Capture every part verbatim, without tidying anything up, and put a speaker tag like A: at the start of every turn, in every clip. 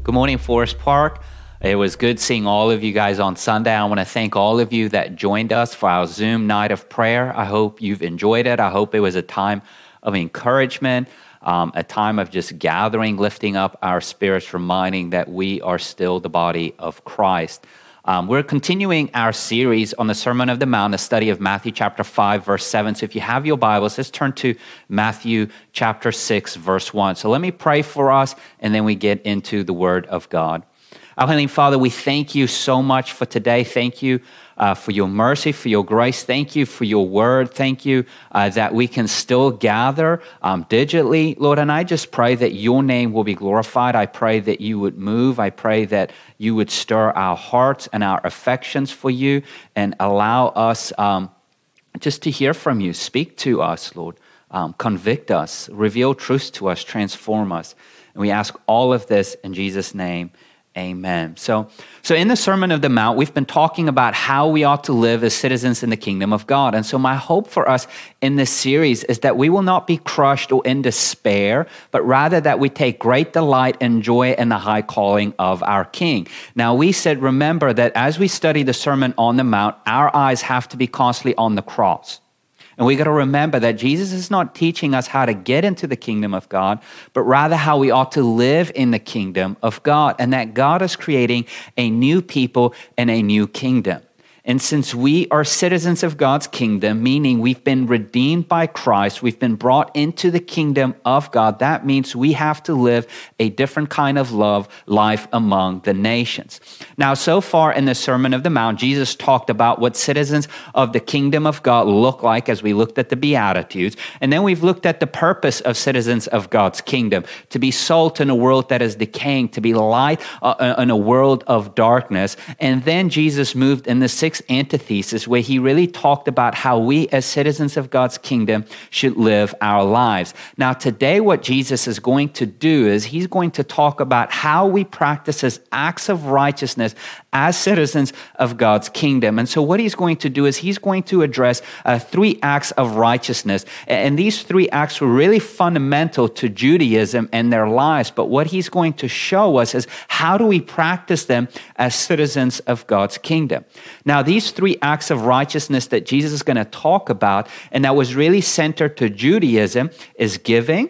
A: Good morning, Forest Park. It was good seeing all of you guys on Sunday. I want to thank all of you that joined us for our Zoom night of prayer. I hope you've enjoyed it. I hope it was a time of encouragement, um, a time of just gathering, lifting up our spirits, reminding that we are still the body of Christ. Um, we're continuing our series on the Sermon of the Mount, a study of Matthew chapter five, verse seven. So if you have your Bibles, let's turn to Matthew chapter six, verse one. So let me pray for us, and then we get into the Word of God. Our Heavenly Father, we thank you so much for today. Thank you uh, for your mercy, for your grace. Thank you for your word. Thank you uh, that we can still gather um, digitally, Lord. And I just pray that your name will be glorified. I pray that you would move. I pray that you would stir our hearts and our affections for you and allow us um, just to hear from you. Speak to us, Lord. Um, convict us. Reveal truth to us. Transform us. And we ask all of this in Jesus' name. Amen. So, so in the Sermon of the Mount, we've been talking about how we ought to live as citizens in the kingdom of God. And so my hope for us in this series is that we will not be crushed or in despair, but rather that we take great delight and joy in the high calling of our King. Now, we said, remember that as we study the Sermon on the Mount, our eyes have to be constantly on the cross. And we got to remember that Jesus is not teaching us how to get into the kingdom of God, but rather how we ought to live in the kingdom of God, and that God is creating a new people and a new kingdom. And since we are citizens of God's kingdom, meaning we've been redeemed by Christ, we've been brought into the kingdom of God, that means we have to live a different kind of love life among the nations. Now, so far in the Sermon of the Mount, Jesus talked about what citizens of the kingdom of God look like as we looked at the Beatitudes. And then we've looked at the purpose of citizens of God's kingdom, to be salt in a world that is decaying, to be light uh, in a world of darkness. And then Jesus moved in the sixth antithesis where he really talked about how we as citizens of God's kingdom should live our lives. Now today what Jesus is going to do is he's going to talk about how we practice his acts of righteousness as citizens of God's kingdom. And so what he's going to do is he's going to address uh, three acts of righteousness. And these three acts were really fundamental to Judaism and their lives. But what he's going to show us is how do we practice them as citizens of God's kingdom. Now, these three acts of righteousness that Jesus is going to talk about, and that was really centered to Judaism, is giving,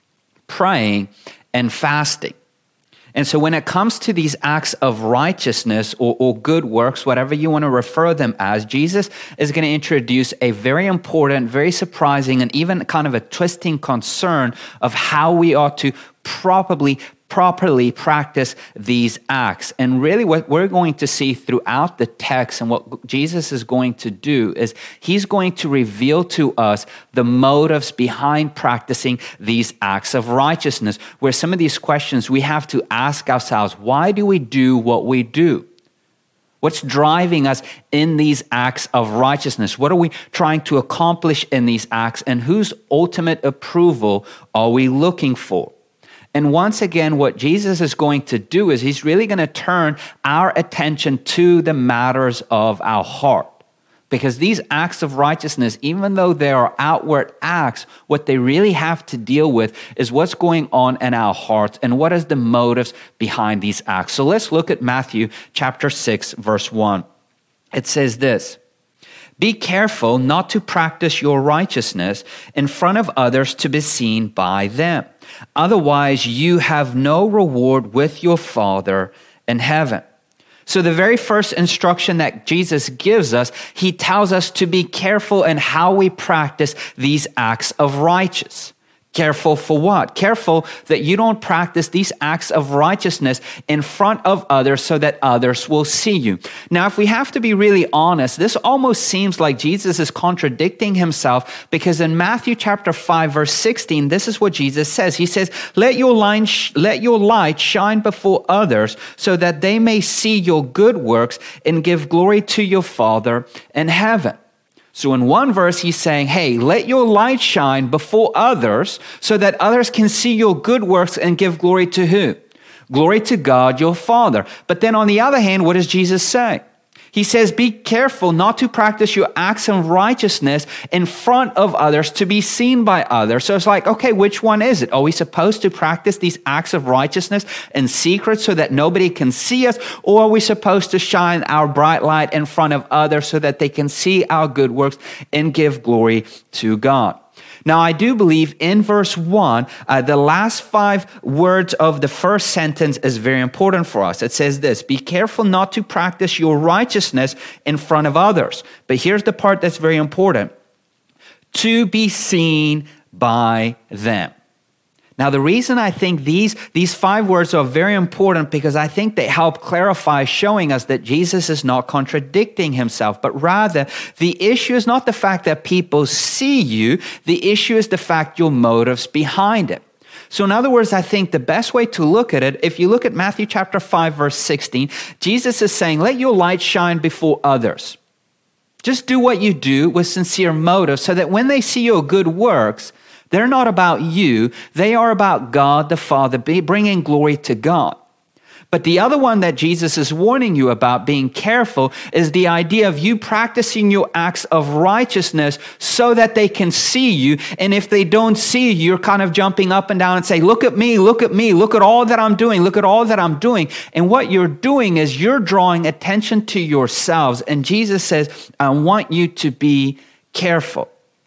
A: praying, and fasting. And so when it comes to these acts of righteousness or, or good works, whatever you want to refer them as, Jesus is going to introduce a very important, very surprising, and even kind of a twisting concern of how we ought to properly properly practice these acts. And really what we're going to see throughout the text and what Jesus is going to do is he's going to reveal to us the motives behind practicing these acts of righteousness, where some of these questions we have to ask ourselves, why do we do what we do? What's driving us in these acts of righteousness? What are we trying to accomplish in these acts? And whose ultimate approval are we looking for? And once again, what Jesus is going to do is he's really going to turn our attention to the matters of our heart. Because these acts of righteousness, even though they are outward acts, what they really have to deal with is what's going on in our hearts and what is the motives behind these acts. So let's look at Matthew chapter six, verse one. It says this, "Be careful not to practice your righteousness in front of others to be seen by them. Otherwise, you have no reward with your Father in heaven." So the very first instruction that Jesus gives us, he tells us to be careful in how we practice these acts of righteousness. Careful for what? Careful that you don't practice these acts of righteousness in front of others so that others will see you. Now, if we have to be really honest, this almost seems like Jesus is contradicting himself, because in Matthew chapter five, verse sixteen, this is what Jesus says. He says, let your light, sh- let your light shine before others so that they may see your good works and give glory to your Father in heaven. So in one verse, he's saying, hey, let your light shine before others so that others can see your good works and give glory to who? Glory to God, your Father. But then on the other hand, what does Jesus say? He says, be careful not to practice your acts of righteousness in front of others to be seen by others. So it's like, okay, which one is it? Are we supposed to practice these acts of righteousness in secret so that nobody can see us? Or are we supposed to shine our bright light in front of others so that they can see our good works and give glory to God? Now, I do believe in verse one, uh, the last five words of the first sentence is very important for us. It says this, be careful not to practice your righteousness in front of others. But here's the part that's very important. To be seen by them. Now, the reason I think these, these five words are very important because I think they help clarify, showing us that Jesus is not contradicting himself, but rather the issue is not the fact that people see you. The issue is the fact your motives behind it. So in other words, I think the best way to look at it, if you look at Matthew chapter five, verse sixteen, Jesus is saying, let your light shine before others. Just do what you do with sincere motives so that when they see your good works, they're not about you. They are about God the Father, bringing glory to God. But the other one that Jesus is warning you about, being careful, is the idea of you practicing your acts of righteousness so that they can see you. And if they don't see you, you're kind of jumping up and down and say, look at me, look at me, look at all that I'm doing, look at all that I'm doing. And what you're doing is you're drawing attention to yourselves. And Jesus says, I want you to be careful.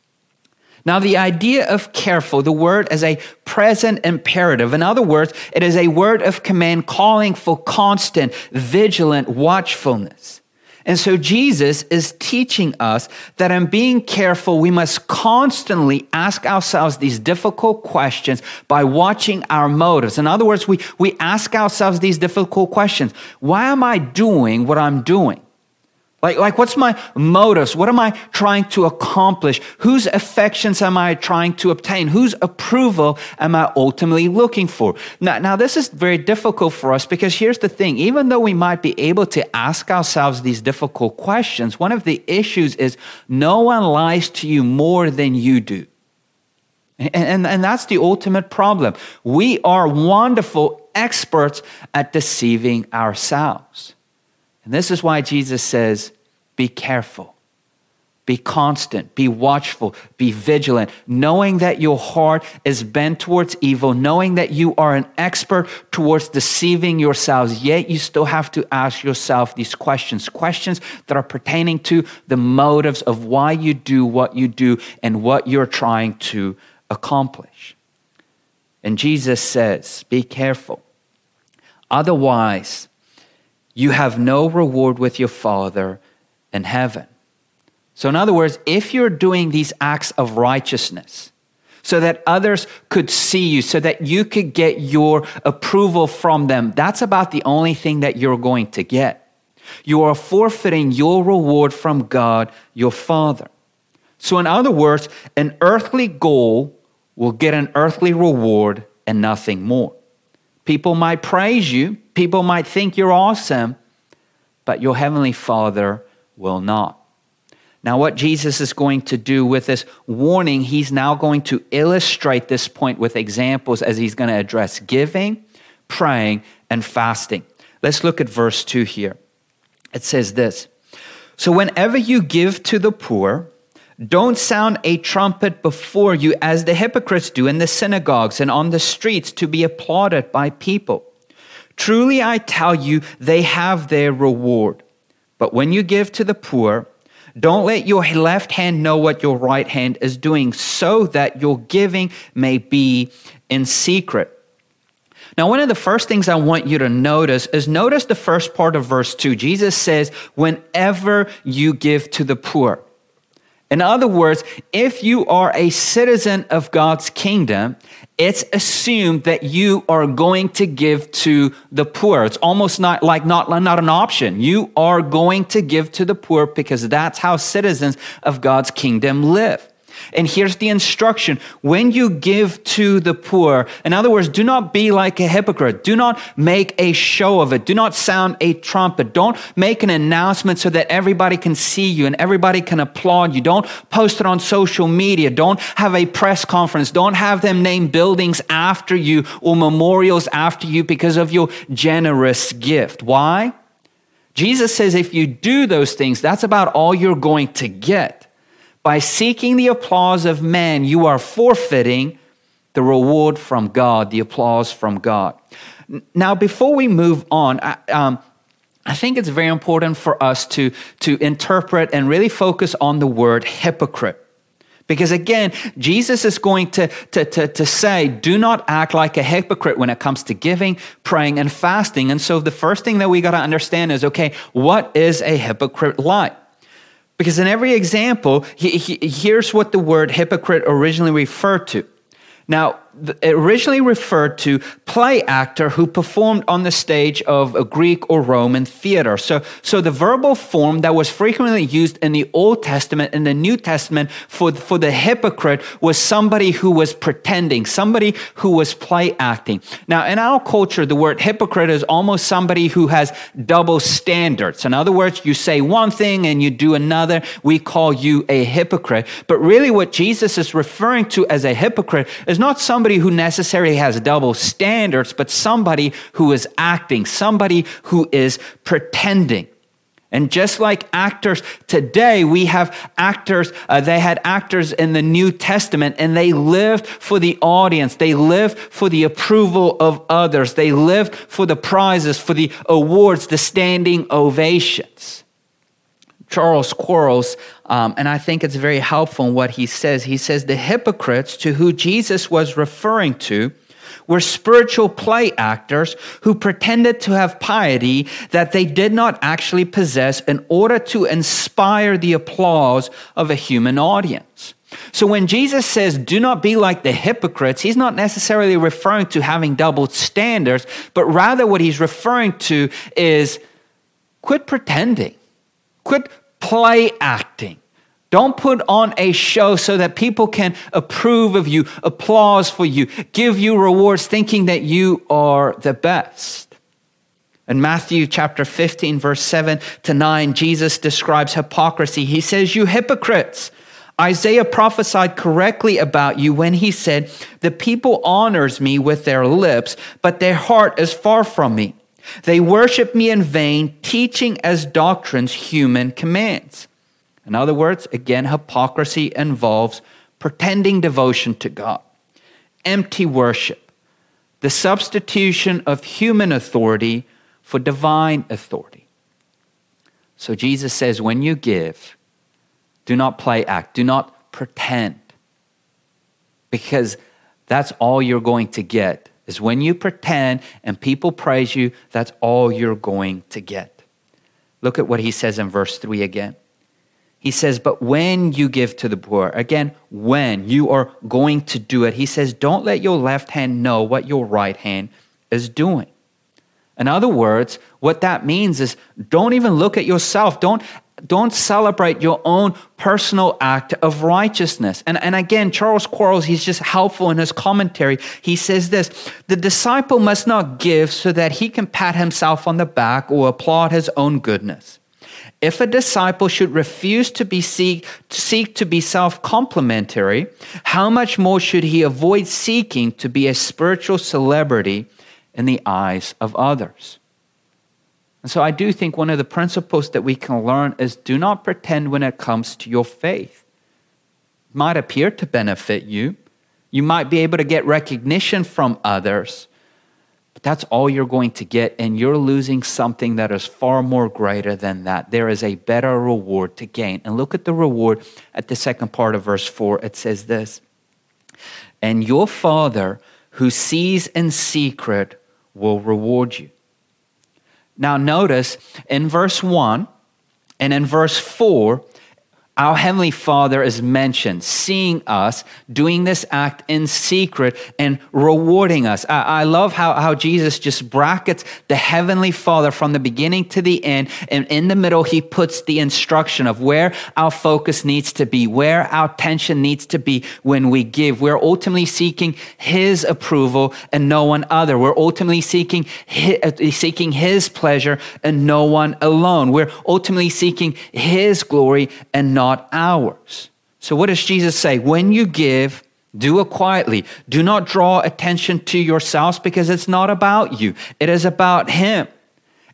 A: Now, the idea of careful, the word is a present imperative. In other words, it is a word of command calling for constant, vigilant watchfulness. And so Jesus is teaching us that in being careful, we must constantly ask ourselves these difficult questions by watching our motives. In other words, we, we ask ourselves these difficult questions. Why am I doing what I'm doing? Like, like, what's my motives? What am I trying to accomplish? Whose affections am I trying to obtain? Whose approval am I ultimately looking for? Now, now, this is very difficult for us because here's the thing. Even though we might be able to ask ourselves these difficult questions, one of the issues is no one lies to you more than you do. And, and, and that's the ultimate problem. We are wonderful experts at deceiving ourselves. And this is why Jesus says, be careful, be constant, be watchful, be vigilant, knowing that your heart is bent towards evil, knowing that you are an expert towards deceiving yourselves, yet you still have to ask yourself these questions, questions that are pertaining to the motives of why you do what you do and what you're trying to accomplish. And Jesus says, be careful. Otherwise, you have no reward with your Father in heaven. So in other words, if you're doing these acts of righteousness so that others could see you, so that you could get your approval from them, that's about the only thing that you're going to get. You are forfeiting your reward from God, your Father. So in other words, an earthly goal will get an earthly reward and nothing more. People might praise you. People might think you're awesome, but your Heavenly Father will not. Now, what Jesus is going to do with this warning, he's now going to illustrate this point with examples as he's going to address giving, praying, and fasting. Let's look at verse two here. It says this, so whenever you give to the poor, don't sound a trumpet before you as the hypocrites do in the synagogues and on the streets to be applauded by people. Truly, I tell you, they have their reward. But when you give to the poor, don't let your left hand know what your right hand is doing, so that your giving may be in secret. Now, one of the first things I want you to notice is notice the first part of verse two. Jesus says, whenever you give to the poor. In other words, if you are a citizen of God's kingdom, it's assumed that you are going to give to the poor. It's almost not like not, not an option. You are going to give to the poor because that's how citizens of God's kingdom live. And here's the instruction. When you give to the poor, in other words, do not be like a hypocrite. Do not make a show of it. Do not sound a trumpet. Don't make an announcement so that everybody can see you and everybody can applaud you. Don't post it on social media. Don't have a press conference. Don't have them name buildings after you or memorials after you because of your generous gift. Why? Jesus says if you do those things, that's about all you're going to get. By seeking the applause of man, you are forfeiting the reward from God, the applause from God. Now, before we move on, I, um, I think it's very important for us to, to interpret and really focus on the word hypocrite. Because again, Jesus is going to, to, to, to say, do not act like a hypocrite when it comes to giving, praying, and fasting. And so the first thing that we got to understand is, okay, what is a hypocrite like? Because in every example, he, he, here's what the word hypocrite originally referred to. Now, it originally referred to play actor who performed on the stage of a Greek or Roman theater. So, so the verbal form that was frequently used in the Old Testament and the New Testament for, for the hypocrite was somebody who was pretending, somebody who was play acting. Now, in our culture, the word hypocrite is almost somebody who has double standards. In other words, you say one thing and you do another. We call you a hypocrite. But really what Jesus is referring to as a hypocrite is not somebody who necessarily has double standards, but somebody who is acting, somebody who is pretending. And just like actors today, we have actors, uh, they had actors in the New Testament, and they lived for the audience. They lived for the approval of others. They lived for the prizes, for the awards, the standing ovations. Charles Quarles, um, and I think it's very helpful in what he says. He says the hypocrites to who Jesus was referring to were spiritual play actors who pretended to have piety that they did not actually possess in order to inspire the applause of a human audience. So when Jesus says, do not be like the hypocrites, he's not necessarily referring to having double standards, but rather what he's referring to is quit pretending. Quit play acting. Don't put on a show so that people can approve of you, applause for you, give you rewards, thinking that you are the best. In Matthew chapter fifteen, verse seven to nine, Jesus describes hypocrisy. He says, you hypocrites, Isaiah prophesied correctly about you when he said, the people honors me with their lips, but their heart is far from me. They worship me in vain, teaching as doctrines human commands. In other words, again, hypocrisy involves pretending devotion to God, empty worship, the substitution of human authority for divine authority. So Jesus says, when you give, do not play act, do not pretend, because that's all you're going to get. Is when you pretend and people praise you, that's all you're going to get. Look at what he says in verse three again. He says, but when you give to the poor, again, when you are going to do it, he says, don't let your left hand know what your right hand is doing. In other words, what that means is don't even look at yourself. Don't Don't celebrate your own personal act of righteousness. And, and again, Charles Quarles, he's just helpful in his commentary. He says this, the disciple must not give so that he can pat himself on the back or applaud his own goodness. If a disciple should refuse to be seek, seek to be self-complimentary, how much more should he avoid seeking to be a spiritual celebrity in the eyes of others? And so I do think one of the principles that we can learn is do not pretend when it comes to your faith. It might appear to benefit you. You might be able to get recognition from others, but that's all you're going to get, and you're losing something that is far more greater than that. There is a better reward to gain. And look at the reward at the second part of verse four. It says this, and your Father who sees in secret will reward you. Now notice in verse one and in verse four, our Heavenly Father is mentioned, seeing us, doing this act in secret and rewarding us. I, I love how, how Jesus just brackets the Heavenly Father from the beginning to the end. And in the middle, he puts the instruction of where our focus needs to be, where our attention needs to be when we give. We're ultimately seeking his approval and no one other. We're ultimately seeking his, seeking his pleasure and no one alone. We're ultimately seeking his glory and not Not ours. So what does Jesus say? When you give, do it quietly. Do not draw attention to yourselves because it's not about you. It is about him.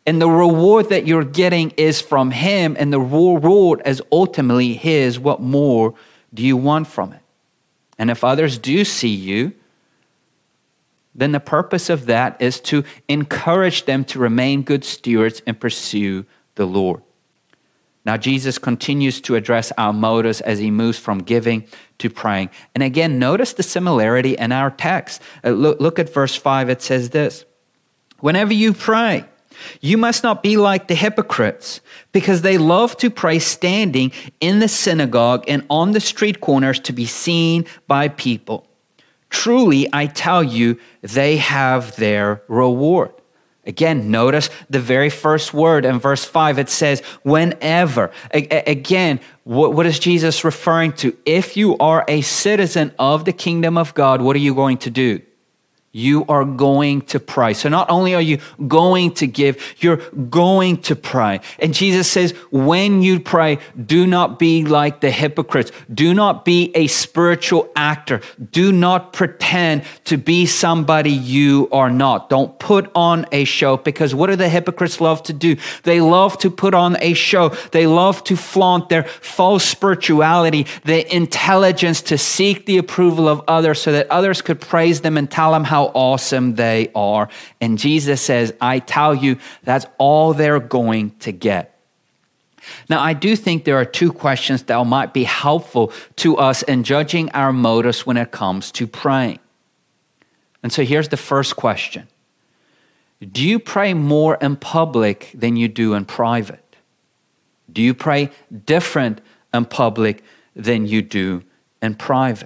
A: And the reward that you're getting is from him, and the reward is ultimately his. What more do you want from it? And if others do see you, then the purpose of that is to encourage them to remain good stewards and pursue the Lord. Now, Jesus continues to address our motives as he moves from giving to praying. And again, notice the similarity in our text. Uh, look, look at verse five. It says this: whenever you pray, you must not be like the hypocrites, because they love to pray standing in the synagogue and on the street corners to be seen by people. Truly, I tell you, they have their reward. Again, notice the very first word in verse five. It says, whenever. A- again, what, what is Jesus referring to? If you are a citizen of the kingdom of God, what are you going to do? You are going to pray. So not only are you going to give, you're going to pray. And Jesus says, when you pray, do not be like the hypocrites. Do not be a spiritual actor. Do not pretend to be somebody you are not. Don't put on a show, because what do the hypocrites love to do? They love to put on a show. They love to flaunt their false spirituality, their intelligence to seek the approval of others so that others could praise them and tell them how awesome they are. And Jesus says, I tell you, that's all they're going to get. Now, I do think there are two questions that might be helpful to us in judging our motives when it comes to praying. And so here's the first question. Do you pray more in public than you do in private? Do you pray different in public than you do in private?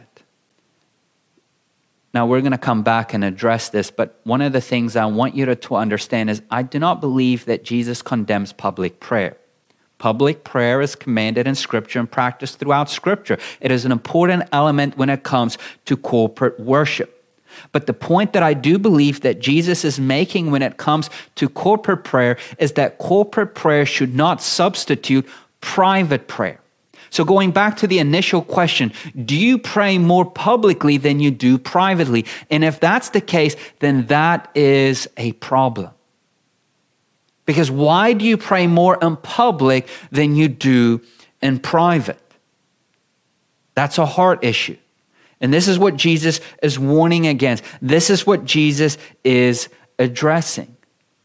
A: Now, we're going to come back and address this, but one of the things I want you to, to understand is I do not believe that Jesus condemns public prayer. Public prayer is commanded in Scripture and practiced throughout Scripture. It is an important element when it comes to corporate worship. But the point that I do believe that Jesus is making when it comes to corporate prayer is that corporate prayer should not substitute private prayer. So going back to the initial question, do you pray more publicly than you do privately? And if that's the case, then that is a problem. Because why do you pray more in public than you do in private? That's a heart issue. And this is what Jesus is warning against. This is what Jesus is addressing.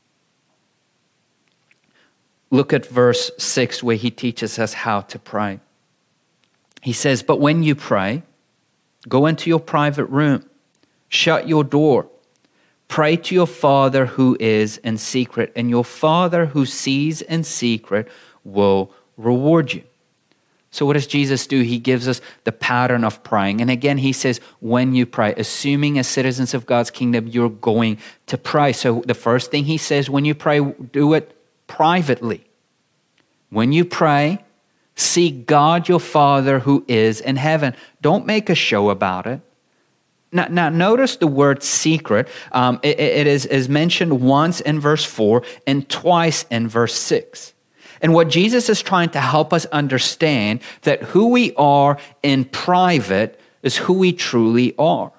A: Look at verse six where he teaches us how to pray. He says, but when you pray, go into your private room, shut your door, pray to your Father who is in secret, and your Father who sees in secret will reward you. So what does Jesus do? He gives us the pattern of praying. And again, he says, when you pray, assuming as citizens of God's kingdom, you're going to pray. So the first thing he says, when you pray, do it privately. When you pray, seek God your Father who is in heaven. Don't make a show about it. Now, now notice the word secret. Um, it, it is, is mentioned once in verse four and twice in verse six. And what Jesus is trying to help us understand that who we are in private is who we truly are.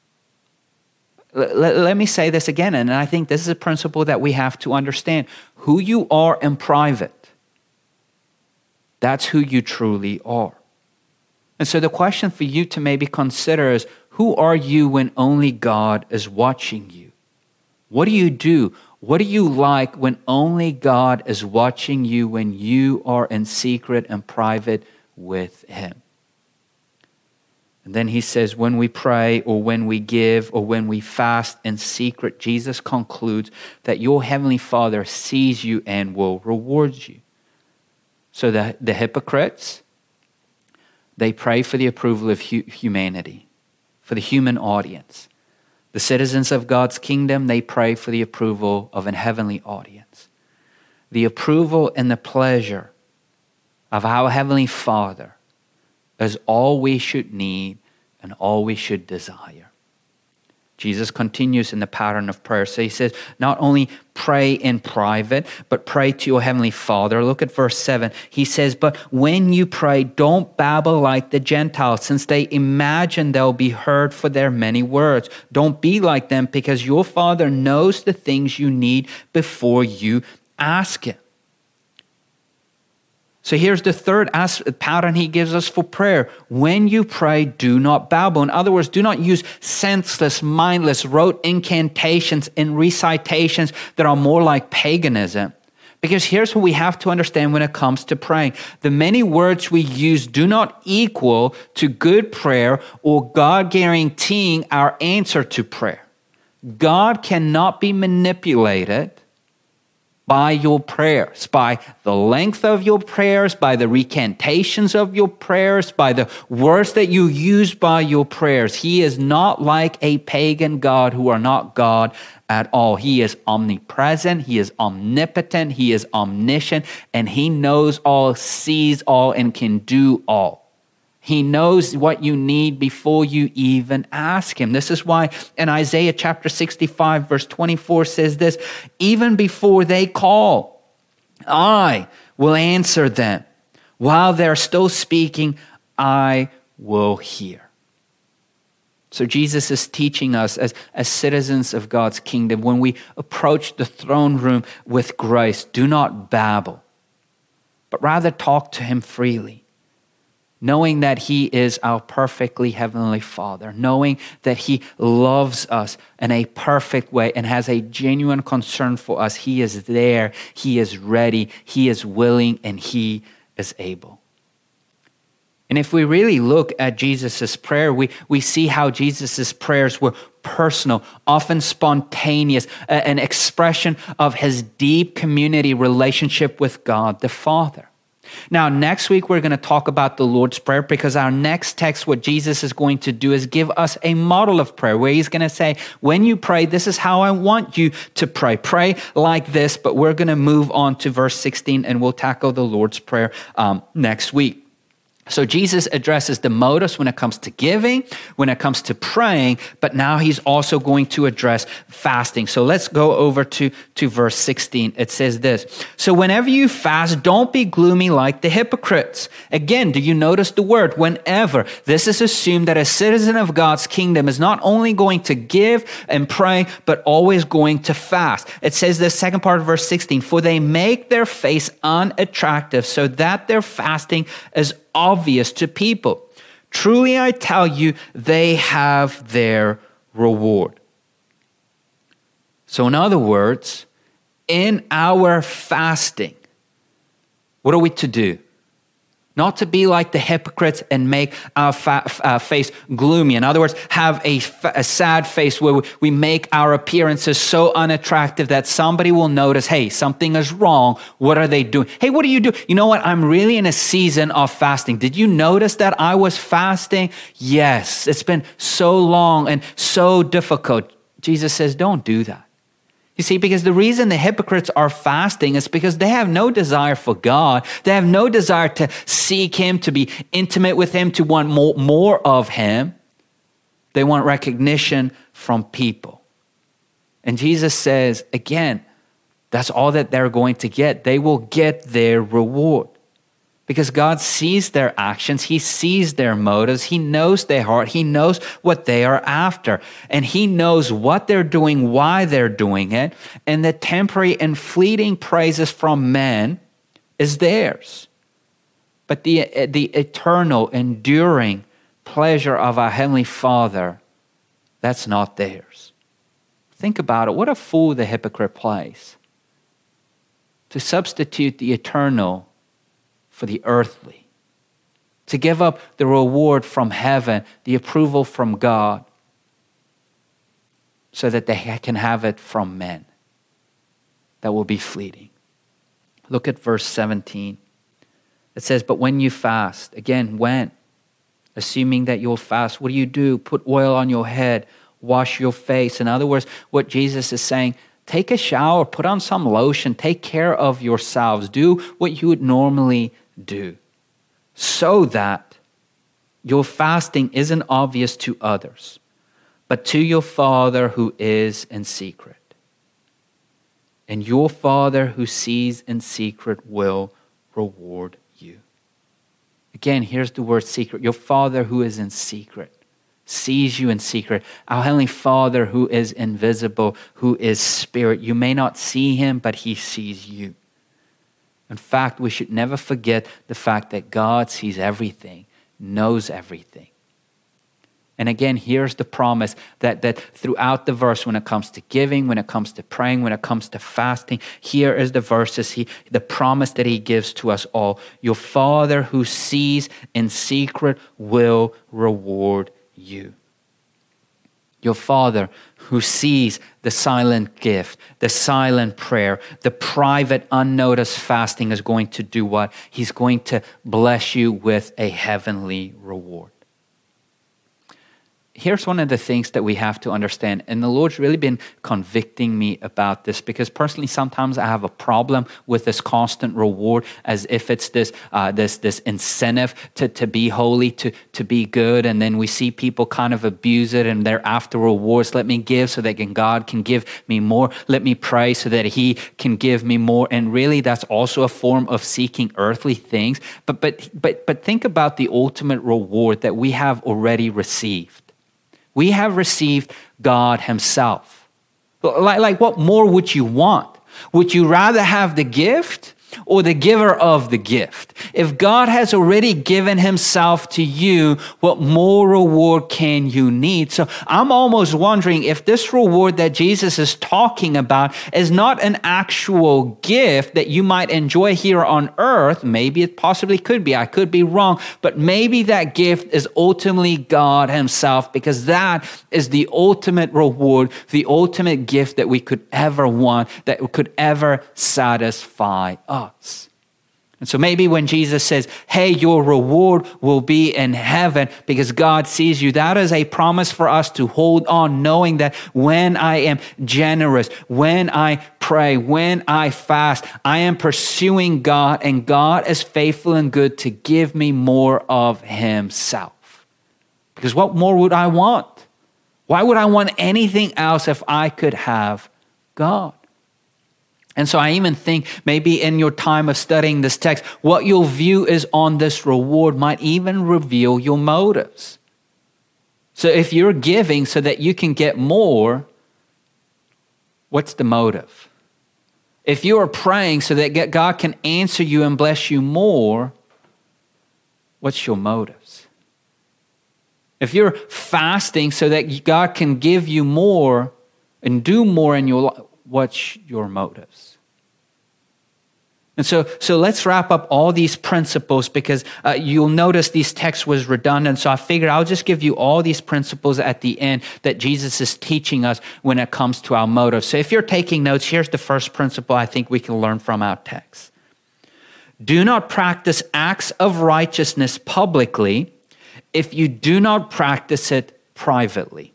A: Let, let, let me say this again, and I think this is a principle that we have to understand. Who you are in private, that's who you truly are. And so the question for you to maybe consider is, who are you when only God is watching you? What do you do? What do you like when only God is watching you, when you are in secret and private with him? And then he says, when we pray or when we give or when we fast in secret, Jesus concludes that your heavenly Father sees you and will reward you. So the, the hypocrites, they pray for the approval of hu- humanity, for the human audience. The citizens of God's kingdom, they pray for the approval of an heavenly audience. The approval and the pleasure of our Heavenly Father is all we should need and all we should desire. Jesus continues in the pattern of prayer. So he says, not only pray in private, but pray to your Heavenly Father. Look at verse seven. He says, but when you pray, don't babble like the Gentiles, since they imagine they'll be heard for their many words. Don't be like them, because your Father knows the things you need before you ask him. So here's the third pattern he gives us for prayer. When you pray, do not babble. In other words, do not use senseless, mindless, rote incantations and recitations that are more like paganism. Because here's what we have to understand when it comes to praying. The many words we use do not equal to good prayer or God guaranteeing our answer to prayer. God cannot be manipulated by your prayers, by the length of your prayers, by the recantations of your prayers, by the words that you use by your prayers. He is not like a pagan God who are not God at all. He is omnipresent, he is omnipotent, he is omniscient, and he knows all, sees all, and can do all. He knows what you need before you even ask him. This is why in Isaiah chapter sixty-five, verse twenty-four says this, even before they call, I will answer them. While they're still speaking, I will hear. So Jesus is teaching us as, as citizens of God's kingdom, when we approach the throne room with grace, do not babble, but rather talk to him freely. Knowing that he is our perfectly heavenly Father, knowing that he loves us in a perfect way and has a genuine concern for us. He is there, he is ready, he is willing, and he is able. And if we really look at Jesus' prayer, we, we see how Jesus' prayers were personal, often spontaneous, an expression of his deep community relationship with God the Father. Now, next week, we're going to talk about the Lord's Prayer, because our next text, what Jesus is going to do is give us a model of prayer where he's going to say, when you pray, this is how I want you to pray. Pray like this, but we're going to move on to verse sixteen and we'll tackle the Lord's Prayer um, next week. So Jesus addresses the motives when it comes to giving, when it comes to praying, but now he's also going to address fasting. So let's go over to, to verse sixteen. It says this, so whenever you fast, don't be gloomy like the hypocrites. Again, do you notice the word whenever? This is assumed that a citizen of God's kingdom is not only going to give and pray, but always going to fast. It says the second part of verse sixteen, for they make their face unattractive so that their fasting is obvious to people. Truly, I tell you, they have their reward. So in other words, in our fasting, what are we to do? Not to be like the hypocrites and make our fa- uh, face gloomy. In other words, have a, fa- a sad face where we, we make our appearances so unattractive that somebody will notice, hey, something is wrong. What are they doing? Hey, what do you do? You know what? I'm really in a season of fasting. Did you notice that I was fasting? Yes, it's been so long and so difficult. Jesus says, don't do that. You see, because the reason the hypocrites are fasting is because they have no desire for God. They have no desire to seek him, to be intimate with him, to want more, more of him. They want recognition from people. And Jesus says, again, that's all that they're going to get. They will get their reward. Because God sees their actions, he sees their motives, he knows their heart, he knows what they are after, and he knows what they're doing, why they're doing it, and the temporary and fleeting praises from men is theirs. But the, the eternal, enduring pleasure of our Heavenly Father, that's not theirs. Think about it. What a fool the hypocrite plays to substitute the eternal for the earthly, to give up the reward from heaven, the approval from God, so that they can have it from men that will be fleeting. Look at verse seventeen. It says, but when you fast, again, when? Assuming that you'll fast, what do you do? Put oil on your head, wash your face. In other words, what Jesus is saying, take a shower, put on some lotion, take care of yourselves. Do what you would normally do, so that your fasting isn't obvious to others, but to your Father who is in secret. And your Father who sees in secret will reward you. Again, here's the word secret. Your Father who is in secret sees you in secret. Our Heavenly Father who is invisible, who is spirit. You may not see him, but he sees you. In fact, we should never forget the fact that God sees everything, knows everything. And again, here's the promise that, that throughout the verse, when it comes to giving, when it comes to praying, when it comes to fasting, here is the verses, he, the promise that he gives to us all. Your Father who sees in secret will reward you. Your Father who sees the silent gift, the silent prayer, the private unnoticed fasting is going to do what? He's going to bless you with a heavenly reward. Here's one of the things that we have to understand, and the Lord's really been convicting me about this, because personally sometimes I have a problem with this constant reward, as if it's this uh, this this incentive to, to be holy, to, to be good, and then we see people kind of abuse it, and they're after rewards. Let me give so that God can give me more. Let me pray so that he can give me more. And really that's also a form of seeking earthly things. But but but but think about the ultimate reward that we have already received. We have received God himself. Like, like what more would you want? Would you rather have the gift or the giver of the gift? If God has already given himself to you, what more reward can you need? So I'm almost wondering if this reward that Jesus is talking about is not an actual gift that you might enjoy here on earth. Maybe it possibly could be. I could be wrong. But maybe that gift is ultimately God himself, because that is the ultimate reward, the ultimate gift that we could ever want, that could ever satisfy us. Us. And so maybe when Jesus says, hey, your reward will be in heaven because God sees you, that is a promise for us to hold on, knowing that when I am generous, when I pray, when I fast, I am pursuing God, and God is faithful and good to give me more of himself. Because what more would I want? Why would I want anything else if I could have God? And so I even think maybe in your time of studying this text, what your view is on this reward might even reveal your motives. So if you're giving so that you can get more, what's the motive? If you are praying so that God can answer you and bless you more, what's your motives? If you're fasting so that God can give you more and do more in your life, what's your motives? And so, so let's wrap up all these principles, because uh, you'll notice these texts was redundant. So I figured I'll just give you all these principles at the end that Jesus is teaching us when it comes to our motives. So if you're taking notes, here's the first principle I think we can learn from our text. Do not practice acts of righteousness publicly if you do not practice it privately.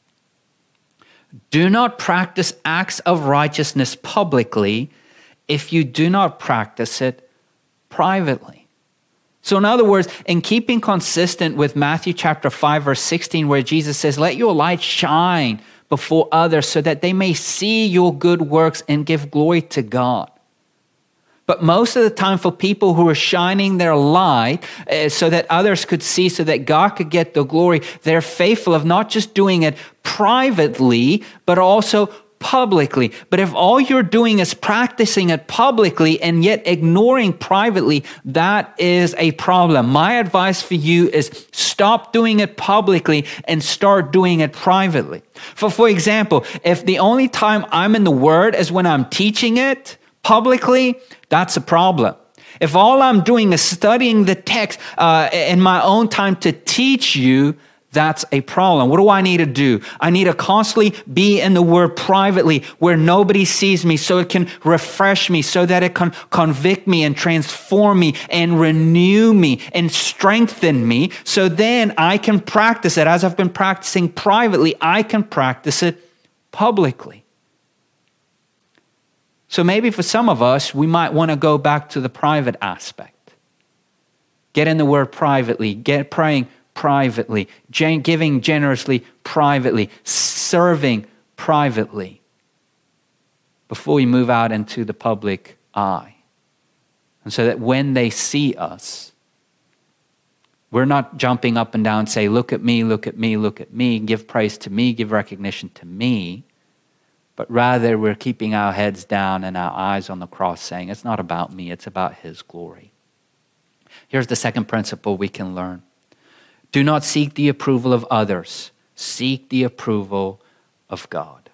A: Do not practice acts of righteousness publicly if you do not practice it privately. So in other words, in keeping consistent with Matthew chapter five, verse sixteen, where Jesus says, let your light shine before others so that they may see your good works and give glory to God. But most of the time for people who are shining their light uh, so that others could see, so that God could get the glory, they're faithful of not just doing it privately, but also publicly. But if all you're doing is practicing it publicly and yet ignoring privately, that is a problem. My advice for you is stop doing it publicly and start doing it privately. For, for example, if the only time I'm in the Word is when I'm teaching it publicly, that's a problem. If all I'm doing is studying the text uh, in my own time to teach you, that's a problem. What do I need to do? I need to constantly be in the Word privately where nobody sees me, so it can refresh me, so that it can convict me and transform me and renew me and strengthen me, so then I can practice it. As I've been practicing privately, I can practice it publicly. So maybe for some of us, we might want to go back to the private aspect. Get in the Word privately, get praying privately, giving generously privately, serving privately, before we move out into the public eye. And so that when they see us, We're not jumping up and down, say, look at me, look at me, look at me, give praise to me, give recognition to me. But rather, we're keeping our heads down and our eyes on the cross, saying, it's not about me, it's about his glory. Here's the second principle we can learn. Do not seek the approval of others. Seek the approval of God.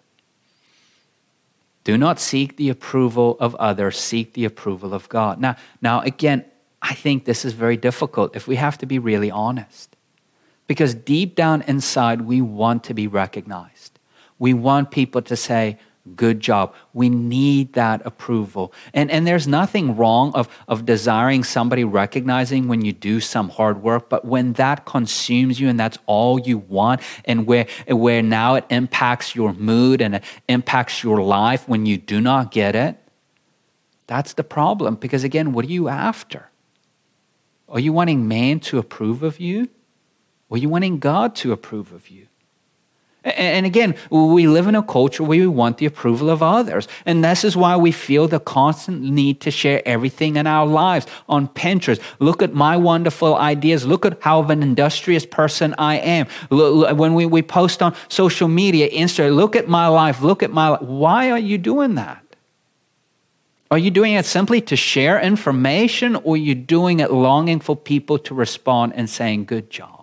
A: Do not seek the approval of others. Seek the approval of God. Now, now again, I think this is very difficult if we have to be really honest. Because deep down inside, we want to be recognized. We want people to say, good job. We need that approval. And, and there's nothing wrong of, of desiring somebody recognizing when you do some hard work, but when that consumes you and that's all you want, and where, where now it impacts your mood and it impacts your life when you do not get it, that's the problem. Because again, what are you after? Are you wanting man to approve of you? Or are you wanting God to approve of you? And again, we live in a culture where we want the approval of others. And this is why we feel the constant need to share everything in our lives on Pinterest. Look at my wonderful ideas. Look at how of an industrious person I am. When we, we post on social media, Instagram, look at my life, look at my life. Why are you doing that? Are you doing it simply to share information, or are you doing it longing for people to respond and saying, good job?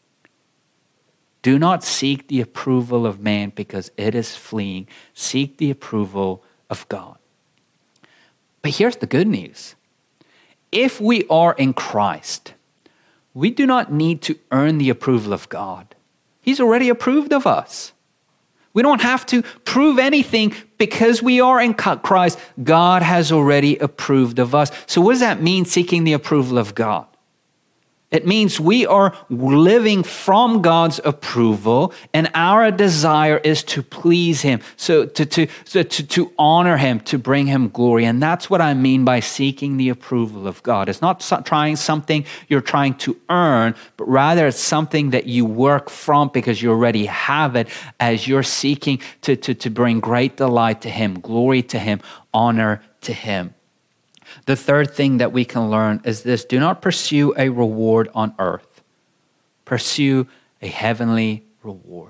A: Do not seek the approval of man because it is fleeting. Seek the approval of God. But here's the good news. If we are in Christ, we do not need to earn the approval of God. He's already approved of us. We don't have to prove anything because we are in Christ. God has already approved of us. So what does that mean, seeking the approval of God? It means we are living from God's approval, and our desire is to please him, so to, to, so to, to honor him, to bring him glory. And that's what I mean by seeking the approval of God. It's not trying something you're trying to earn, but rather it's something that you work from because you already have it, as you're seeking to, to, to bring great delight to him, glory to him, honor to him. The third thing that we can learn is this: do not pursue a reward on earth. Pursue a heavenly reward.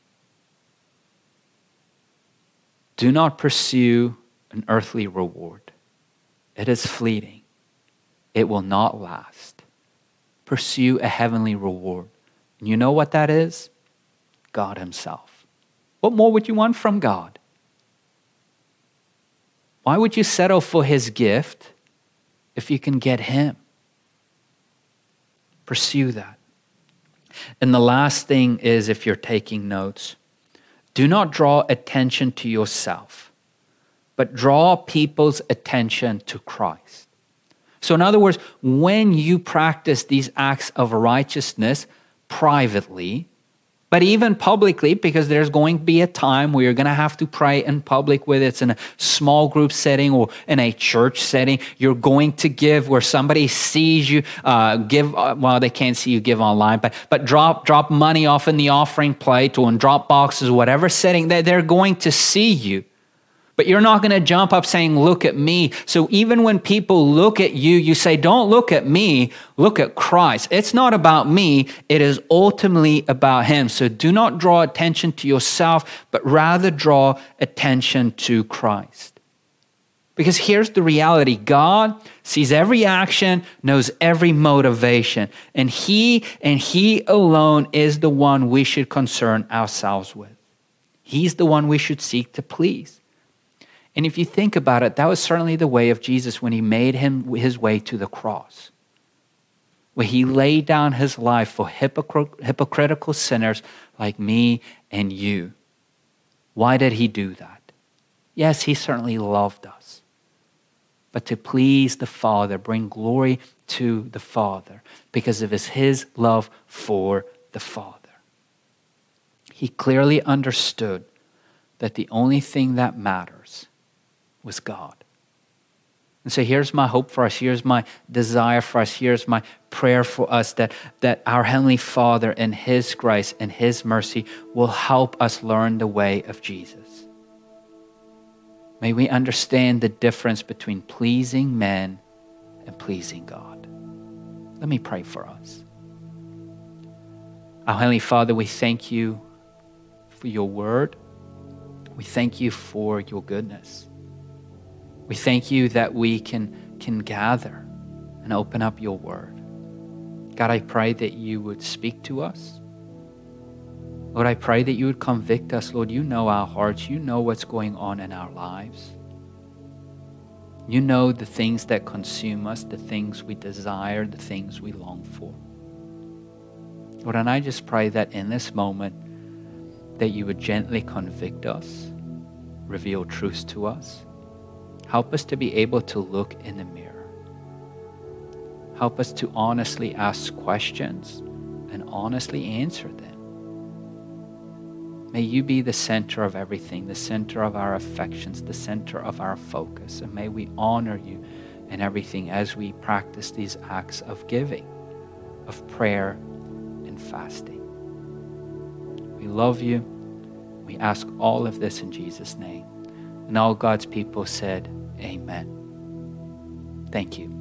A: Do not pursue an earthly reward. It is fleeting. It will not last. Pursue a heavenly reward. And you know what that is? God himself. What more would you want from God? Why would you settle for his gift if you can get him? Pursue that. And the last thing is, if you're taking notes, do not draw attention to yourself, but draw people's attention to Christ. So in other words, when you practice these acts of righteousness privately, but even publicly, because there's going to be a time where you're going to have to pray in public, whether it's in a small group setting or in a church setting. You're going to give where somebody sees you, uh, give, uh, well, they can't see you give online, but but drop drop money off in the offering plate or in drop boxes, whatever setting, they, they're going to see you. But you're not going to jump up saying, look at me. So even when people look at you, you say, don't look at me, look at Christ. It's not about me. It is ultimately about him. So do not draw attention to yourself, but rather draw attention to Christ. Because here's the reality. God sees every action, knows every motivation, and he and he alone is the one we should concern ourselves with. He's the one we should seek to please. And if you think about it, that was certainly the way of Jesus when he made him his way to the cross, where he laid down his life for hypocr- hypocritical sinners like me and you. Why did he do that? Yes, he certainly loved us, but to please the Father, bring glory to the Father because of his, his love for the Father. He clearly understood that the only thing that matters was God. And so here's my hope for us. Here's my desire for us. Here's my prayer for us, that, that our Heavenly Father in his grace and his mercy will help us learn the way of Jesus. May we understand the difference between pleasing men and pleasing God. Let me pray for us. Our Heavenly Father, we thank you for your word. We thank you for your goodness. We thank you that we can, can gather and open up your word. God, I pray that you would speak to us. Lord, I pray that you would convict us. Lord, you know our hearts. You know what's going on in our lives. You know the things that consume us, the things we desire, the things we long for. Lord, and I just pray that in this moment that you would gently convict us, reveal truths to us. Help us to be able to look in the mirror. Help us to honestly ask questions and honestly answer them. May you be the center of everything, the center of our affections, the center of our focus. And may we honor you in everything as we practice these acts of giving, of prayer and fasting. We love you. We ask all of this in Jesus' name. And all God's people said, amen. Thank you.